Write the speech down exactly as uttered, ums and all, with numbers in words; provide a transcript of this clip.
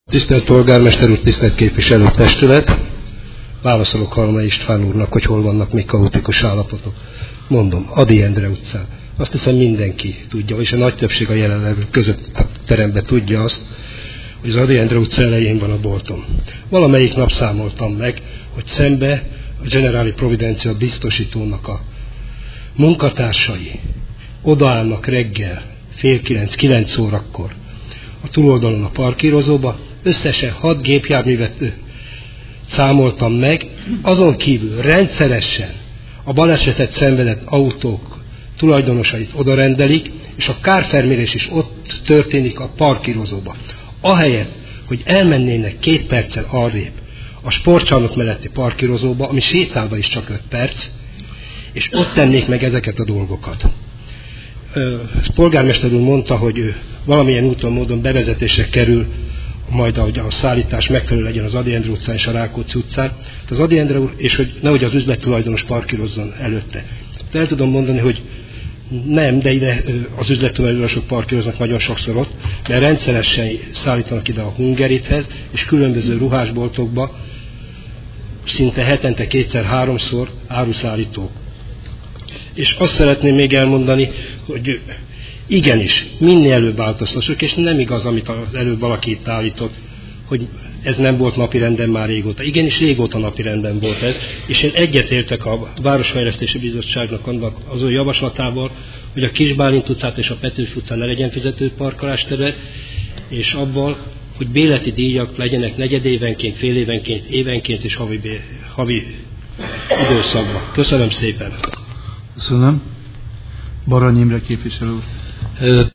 Tisztelt polgármester úr, tisztelt képviselőtestület! Válaszolok Halmai István úrnak, hogy hol vannak még kaotikus állapotok. Mondom, Ady Endre utcán. Azt hiszem mindenki tudja, és a nagy többség a jelenlevő között a teremben tudja azt, hogy az Ady Endre utca elején van a boltom. Valamelyik nap számoltam meg, hogy szembe a Generali Providencia biztosítónak a munkatársai odaállnak reggel fél kilenc, kilenc órakor a túloldalon a parkírozóba, összesen hat gépjárművet számoltam meg, azon kívül rendszeresen a balesetet szenvedett autók tulajdonosait odarendelik, és a kárfelmérés is ott történik a parkírozóba. Ahelyett, hogy elmennének két perccel arrébb a sportcsarnok melletti parkírozóba, ami sétálva is csak öt perc, és ott tennék meg ezeket a dolgokat. A polgármester úr mondta, hogy valamilyen úton, módon bevezetésre kerül majd, ahogy a szállítás megfelelő legyen az Ady Endre utcán és a Rákóczi utcán. Az Ady Endre úr, és hogy nehogy az üzlettulajdonos parkírozzon előtte. De el tudom mondani, hogy nem, de ide az üzlettulajdonosok parkíroznak nagyon sokszor ott, mert rendszeresen szállítanak ide a Hungerithez, és különböző ruhásboltokba szinte hetente kétszer-háromszor áruszállítók. És azt szeretném még elmondani, hogy igenis, minél előbb változtassuk, és nem igaz, amit az előbb valaki itt állított, hogy ez nem volt napirenden már régóta. Igenis, régóta napirenden volt ez, és én egyetértek a Városfejlesztési Bizottságnak annak az ő javaslatával, hogy a Kis Bálint utcát és a Petőfi utcán ne legyen fizető parkolásterület, és abban, hogy béleti díjak legyenek negyedévenként, fél évenként, évenként és havi, havi időszakban. Köszönöm szépen! Köszönöm. Barany Imre képviselő úr.